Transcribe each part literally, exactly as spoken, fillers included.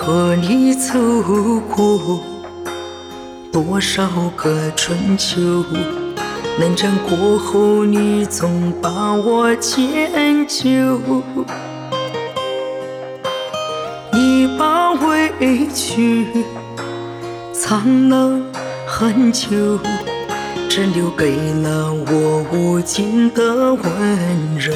和你走过多少个春秋，冷战过后你总把我迁就，你把委屈藏了很久，只留给了我无尽的温柔。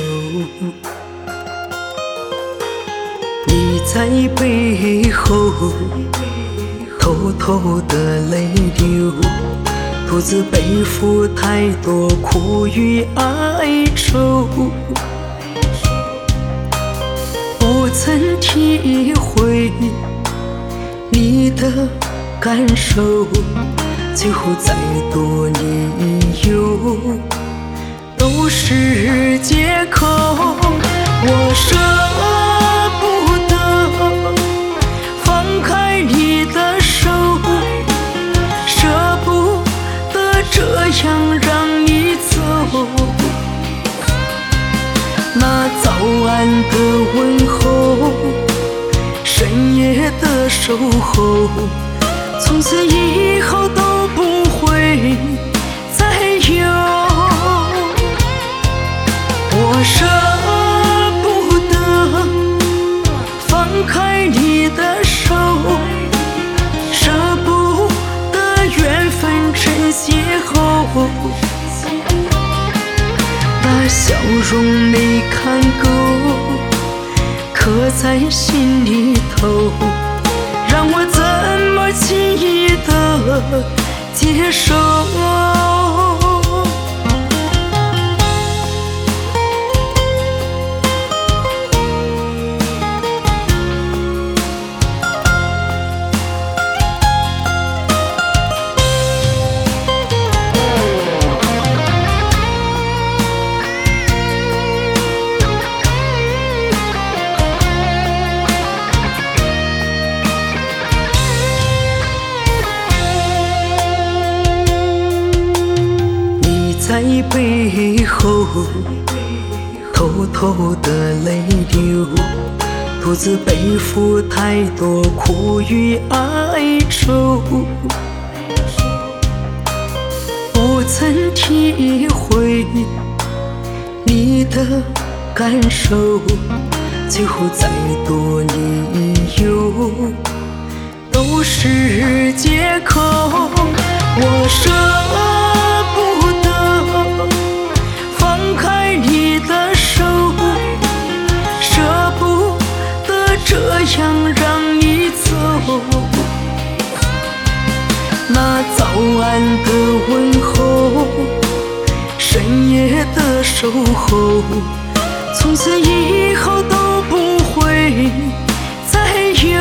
你在背后偷偷的泪流，独自背负太多苦与哀愁，不曾体会你的感受，最后再多理由都是借口。我舍不得放开你的手，舍不得这样让你走，那早安的问候，深夜的守候，从此以后都不会再有。我舍不得放开你的手，舍不得缘分成邂逅，那笑容没看够，刻在心里头，让我怎么轻易的接受。在背后偷偷的泪流，独自背负太多苦与哀愁，不曾体会你的感受，最后再多理由都是借口。我舍不得放开你的手，舍不得这样让你走，那早安的问候，深夜的守候，从此以后都不会再有。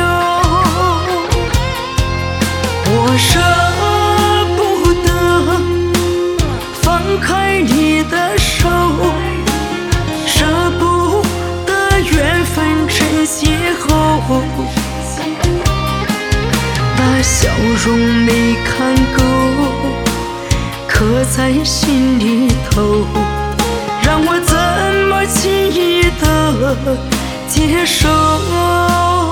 我舍不得放开你的手，舍不得缘分成邂逅，那笑容没看够，刻在心里头，让我怎么轻易的接受。